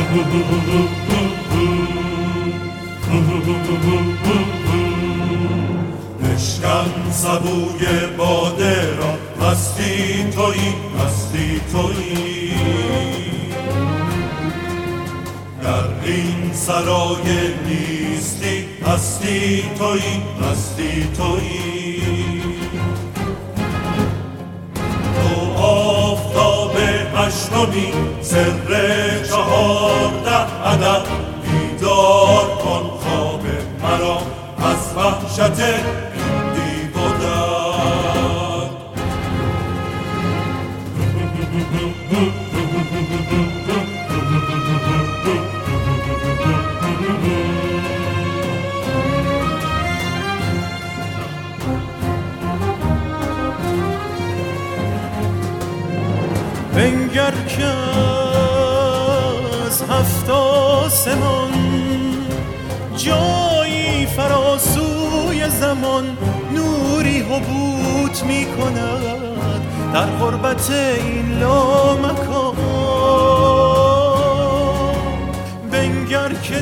بشکن سبوی باده را، مستی تویی، مستی تویی. در این سرای نیستی، هستی تویی، هستی تویی. تو آفتاب هشتمی، سر 14 عدد. بیدار کن خواب مرا از وحشت این دیو و درد. بنگر که از 7 آسمان جایی فراسوی زمان نوری حبوط می کند در غربت این لامکان. بنگر که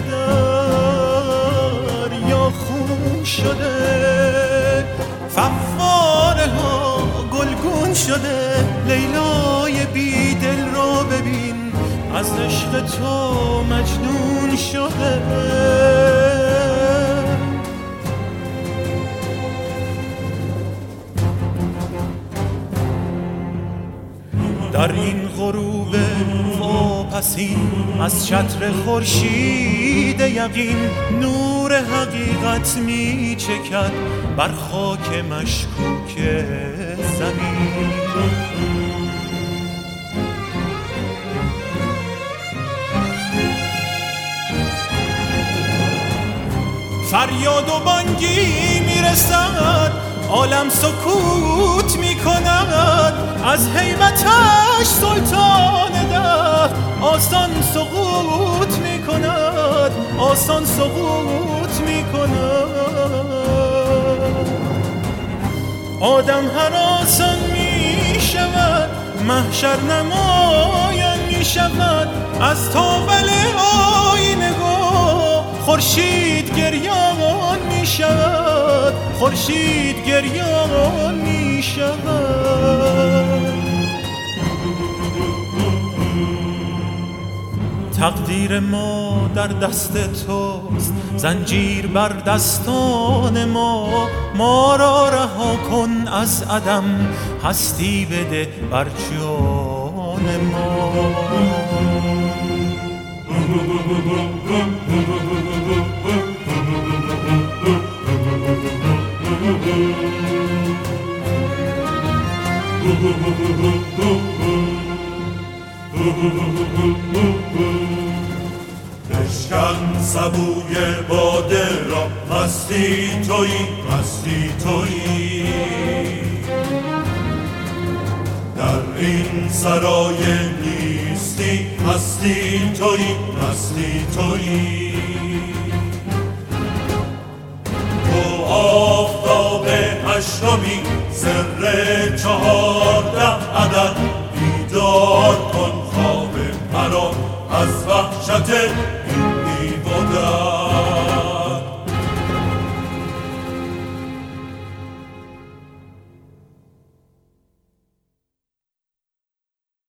دریا خون شده، فواره ها گلگون شده. لیلای بی دل را ببین، از عشق تو مجنون شده. در این غروب واپسین از چتر خورشید یقین نور حقیقت می چکد بر خاک مشکوک زمین. فریاد و بانگی میرسد، عالم سکوت میکند. از هیبتش سلطان ده آسان سقوط میکند، آسان سقوط میکند. آدم هراسان میشود، محشر نمایان میشود. از تاول آینه خورشید گریان می شود، خورشید گریان می شود. تقدیر ما در دست توست، زنجیر بر دستان ما را رها کن از عدم، هستی بده بر جان ما. بشکن سبوی باده را، مستی تویی، مستی تویی. در این سرای نیستی، هستی تویی، هستی تویی. تو آفتاب هشتمی، سر 14 عدد. بیدار کن خواب مرا از وحشت این